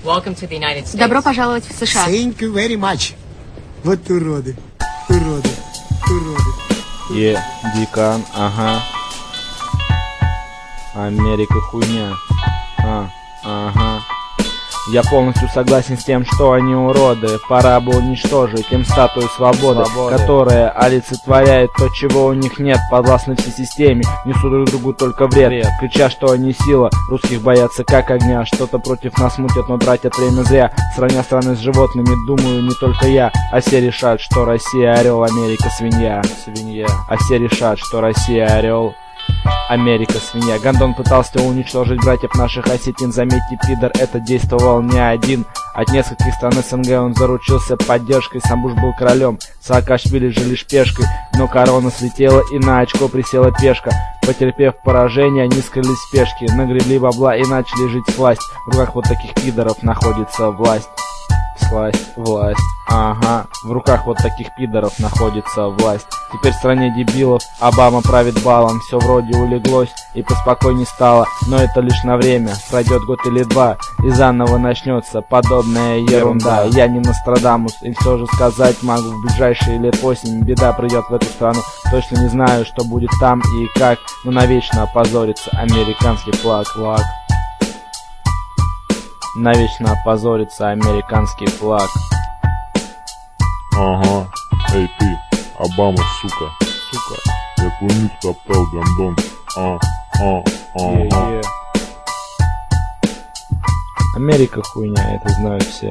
Добро пожаловать в США. Thank you very much. Вот уроды. Уроды. Уроды. Дикан, ага. Америка хуйня. Ага. Я полностью согласен с тем, что они уроды. Пора бы уничтожить им статую свободы, которая олицетворяет то, чего у них нет. Подвластны всей системе, несут друг другу только вред. Крича, что они сила, русских боятся как огня. Что-то против нас мутят, но тратят время зря. Сравня страны с животными, думаю, не только я. А все решат, что Россия орел, Америка свинья. А все решат, что Россия орел, Америка свинья. Гондон пытался уничтожить братьев наших осетин. Заметьте, пидор, это действовал не один. От нескольких стран СНГ он заручился поддержкой. Сам Буш был королем, Саакашвили же лишь пешкой. Но корона слетела и на очко присела пешка. Потерпев поражение, они скрылись в спешке, нагребли бабла и начали жить с власть. В руках вот таких пидоров находится власть. Власть, ага. В руках вот таких пидоров находится власть. Теперь в стране дебилов Обама правит балом. Все вроде улеглось и поспокойней стало. Но это лишь на время, пройдет год или два, и заново начнется подобная ерунда. Я не Нострадамус, и все же сказать могу, в ближайшие лет 8 беда придет в эту страну. Точно не знаю, что будет там и как, но навечно опозорится американский флаг. Навечно опозорится американский флаг. Ага, эй ты, Обама, сука. Я твой нюх топтал, гондон. Ага. Америка хуйня, это знают все.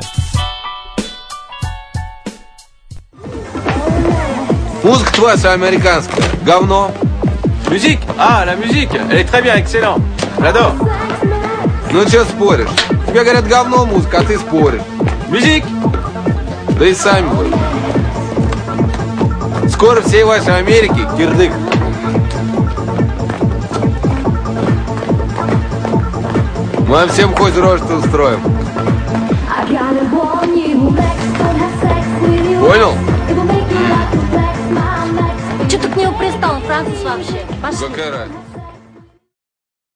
Музыка твоя вся американская, говно. Musique? Ah, la musique, elle est très bien, excellent. J'adore. Ну чё споришь? Тебе говорят говно музыка, а ты споришь. Musique? Да и сами вы. Скоро всей вашей Америки кирдык. Мы вам всем хоть рожь устроим. Понял? Че ты к нему пристал, Француз вообще? Пошли. Какая разница?